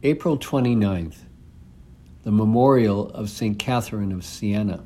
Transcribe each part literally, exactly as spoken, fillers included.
April twenty-ninth, the memorial of Saint Catherine of Siena.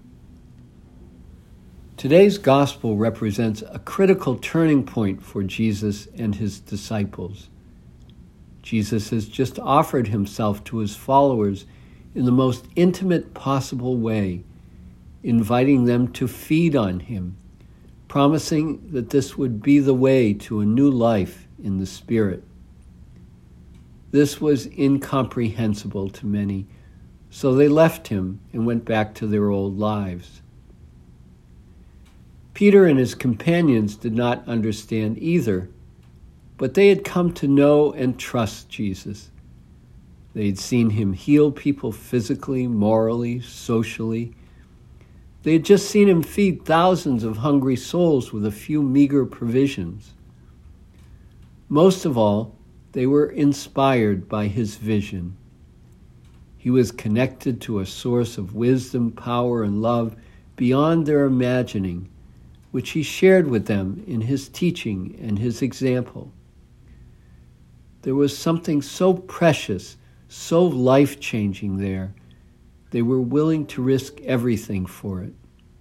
Today's gospel represents a critical turning point for Jesus and his disciples. Jesus has just offered himself to his followers in the most intimate possible way, inviting them to feed on him, promising that this would be the way to a new life in the Spirit. This was incomprehensible to many, so they left him and went back to their old lives. Peter and his companions did not understand either, but they had come to know and trust Jesus. They had seen him heal people physically, morally, socially. They had just seen him feed thousands of hungry souls with a few meager provisions. Most of all, they were inspired by his vision. He was connected to a source of wisdom, power, and love beyond their imagining, which he shared with them in his teaching and his example. There was something so precious, so life-changing there, they were willing to risk everything for it.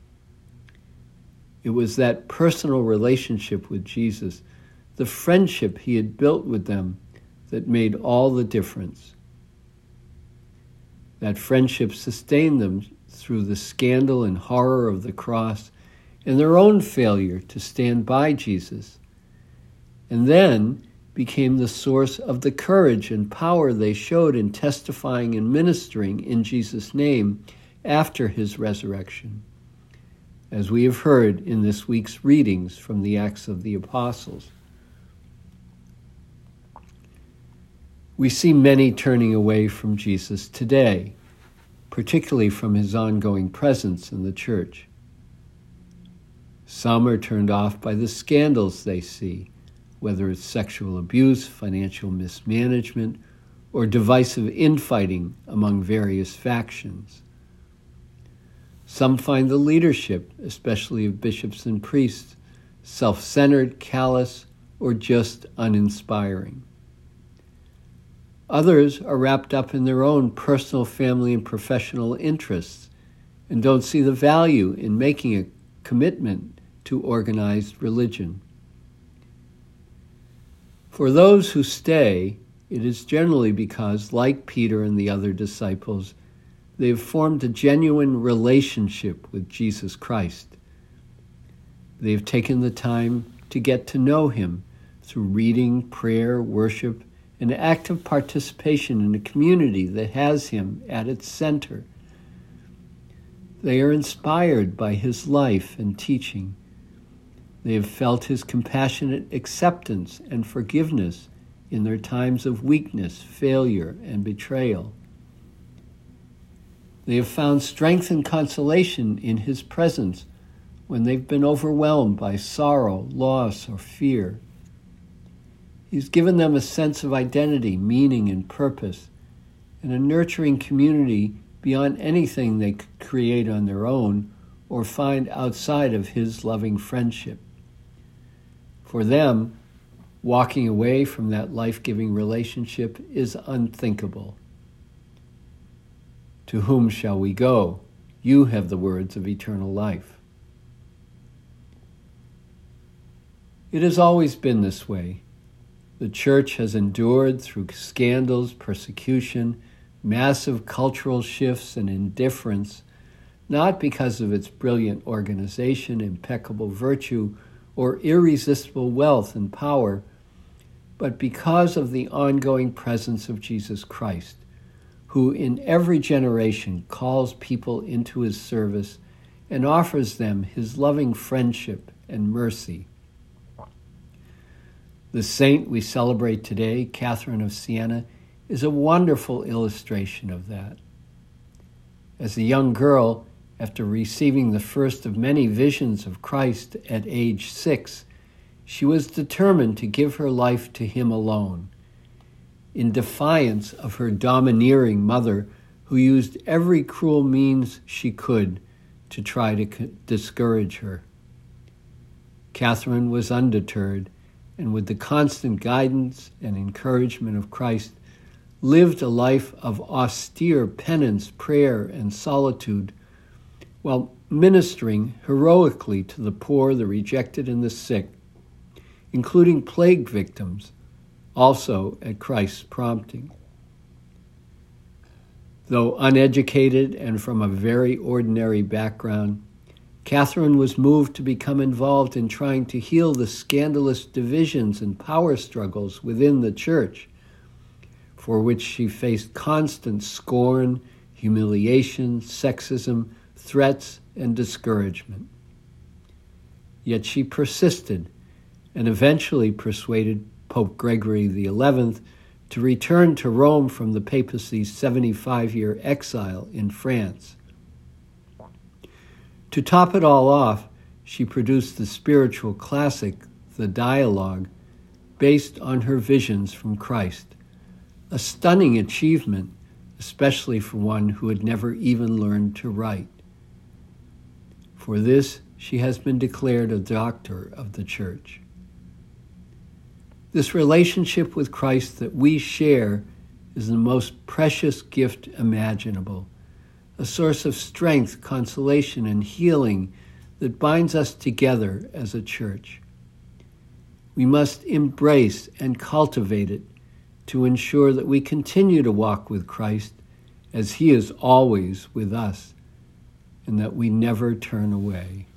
It was that personal relationship with Jesus, the friendship he had built with them, that made all the difference. That friendship sustained them through the scandal and horror of the cross and their own failure to stand by Jesus, and then became the source of the courage and power they showed in testifying and ministering in Jesus' name after his resurrection, as we have heard in this week's readings from the Acts of the Apostles. We see many turning away from Jesus today, particularly from his ongoing presence in the church. Some are turned off by the scandals they see, whether it's sexual abuse, financial mismanagement, or divisive infighting among various factions. Some find the leadership, especially of bishops and priests, self-centered, callous, or just uninspiring. Others are wrapped up in their own personal, family, and professional interests and don't see the value in making a commitment to organized religion. For those who stay, it is generally because, like Peter and the other disciples, they have formed a genuine relationship with Jesus Christ. They have taken the time to get to know him through reading, prayer, worship, and active participation in a community that has him at its center. They are inspired by his life and teaching. They have felt his compassionate acceptance and forgiveness in their times of weakness, failure, and betrayal. They have found strength and consolation in his presence when they've been overwhelmed by sorrow, loss, or fear. He's given them a sense of identity, meaning, and purpose, and a nurturing community beyond anything they could create on their own or find outside of his loving friendship. For them, walking away from that life-giving relationship is unthinkable. To whom shall we go? You have the words of eternal life. It has always been this way. The church has endured through scandals, persecution, massive cultural shifts, and indifference, not because of its brilliant organization, impeccable virtue, or irresistible wealth and power, but because of the ongoing presence of Jesus Christ, who in every generation calls people into his service and offers them his loving friendship and mercy. The saint we celebrate today, Catherine of Siena, is a wonderful illustration of that. As a young girl, after receiving the first of many visions of Christ at age six, she was determined to give her life to him alone, in defiance of her domineering mother, who used every cruel means she could to try to discourage her. Catherine was undeterred, and with the constant guidance and encouragement of Christ, lived a life of austere penance, prayer, and solitude, while ministering heroically to the poor, the rejected, and the sick, including plague victims, also at Christ's prompting. Though uneducated and from a very ordinary background, Catherine was moved to become involved in trying to heal the scandalous divisions and power struggles within the church, for which she faced constant scorn, humiliation, sexism, threats, and discouragement. Yet she persisted and eventually persuaded Pope Gregory the eleventh to return to Rome from the papacy's seventy-five-year exile in France. To top it all off, she produced the spiritual classic, The Dialogue, based on her visions from Christ, a stunning achievement, especially for one who had never even learned to write. For this, she has been declared a doctor of the Church. This relationship with Christ that we share is the most precious gift imaginable, a source of strength, consolation, and healing that binds us together as a church. We must embrace and cultivate it to ensure that we continue to walk with Christ as he is always with us, and that we never turn away.